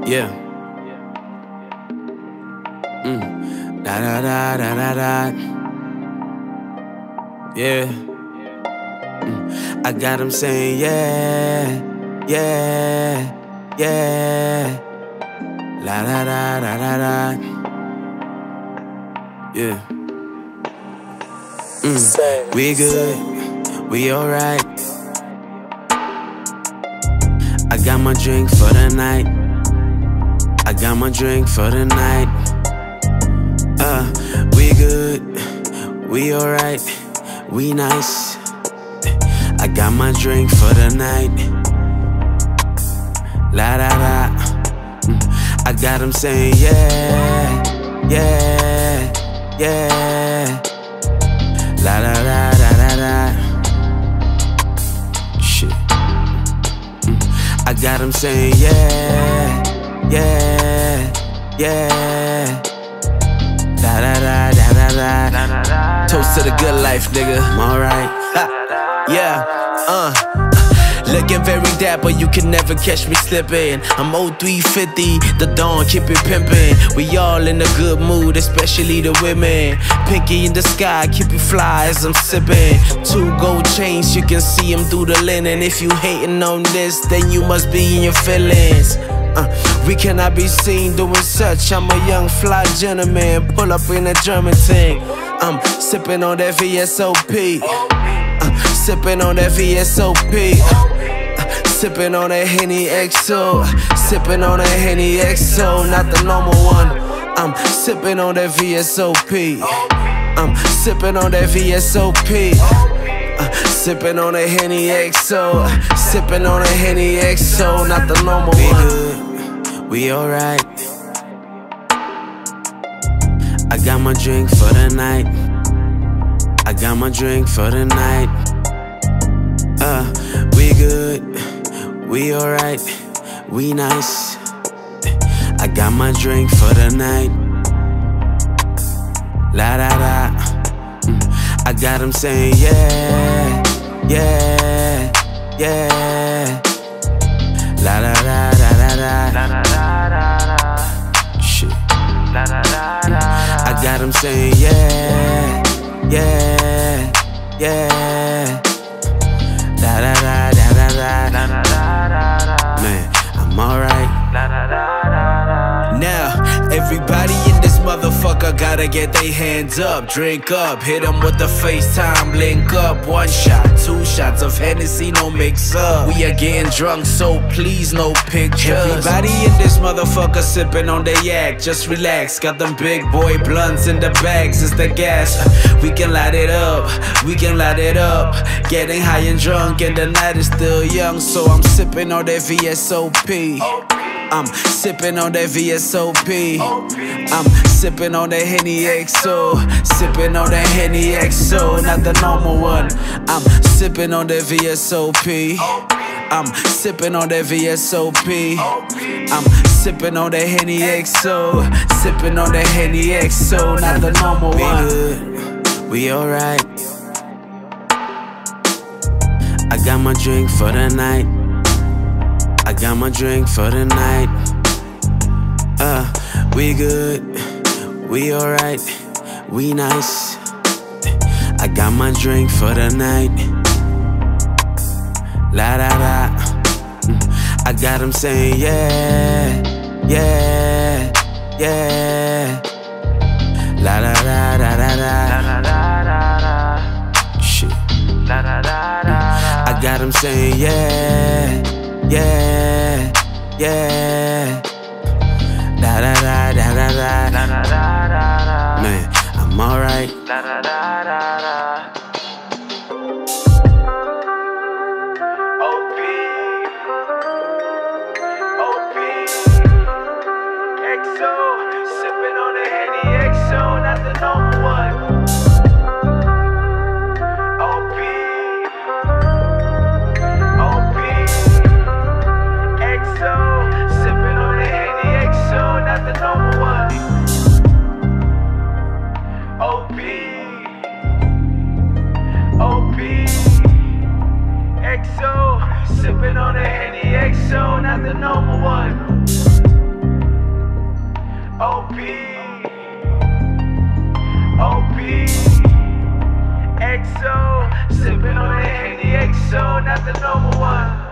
Yeah. Da da da da da da. Yeah. I got him saying yeah, yeah, yeah. La da da da da da. Yeah. We good, we alright. I got my drink for the night. I got my drink for the night. We good, we alright, we nice. I got my drink for the night. La da da. I got him saying yeah, yeah, yeah. La da da da da da. Shit. I got him saying yeah, yeah, yeah. Da da da da da da. Toast to the good life, nigga. I'm alright. Yeah. Looking very dapper, you can never catch me slipping. I'm 0350, the dawn, keep it pimpin'. We all in a good mood, especially the women. Pinky in the sky, keep you fly as I'm sippin'. 2 gold chains, you can see them through the linen. If you hating on this, then you must be in your feelings. We cannot be seen doing such. I'm a young fly gentleman, pull up in a German tank. I'm sipping on that VSOP. Sipping on that VSOP. Sipping on that Henny XO. Sipping on that Henny XO, not the normal one. I'm sipping on that VSOP. I'm sipping on that VSOP. Sipping on that Henny XO. Sipping on that Henny XO, not the normal one. We good, we alright. I got my drink for the night. I got my drink for the night. We good, we alright, we nice. I got my drink for the night. La da da. I got him saying yeah, yeah, yeah. La da da da da da. Shit. I got him saying yeah, yeah, yeah. Da da da da da da. Man, I'm alright. Now, everybody in this motherfucker gotta get their hands up, drink up, hit them with the FaceTime, link up. 1 shot, 2 shots of Hennessy, no mix up. We are getting drunk, so please no pictures. Everybody in this motherfucker sipping on their yak, just relax. Got them big boy blunts in the bags, it's the gas. We can light it up, we can light it up. Getting high and drunk and the night is still young, so I'm sipping on that VSOP. I'm sipping on that VSOP. I'm sipping on that Henny XO. Sipping on that Henny XO, not the normal one. I'm sipping on that VSOP. I'm sipping on that VSOP. I'm sipping on that Henny XO. Sipping on that Henny XO, not the normal one. We good, we alright. I got my drink for the night. I got my drink for the night. We good, we alright, we nice. I got my drink for the night. La da da. I got him saying yeah, yeah, yeah. La da da da da da. Shit. I got him saying yeah, yeah, yeah. Da da da da da da. Man, I'm alright. OP, XO, sipping on the Henny XO, not the normal one. The number one. OP. OP, OP, XO, sipping on the Henny XO, not the normal one.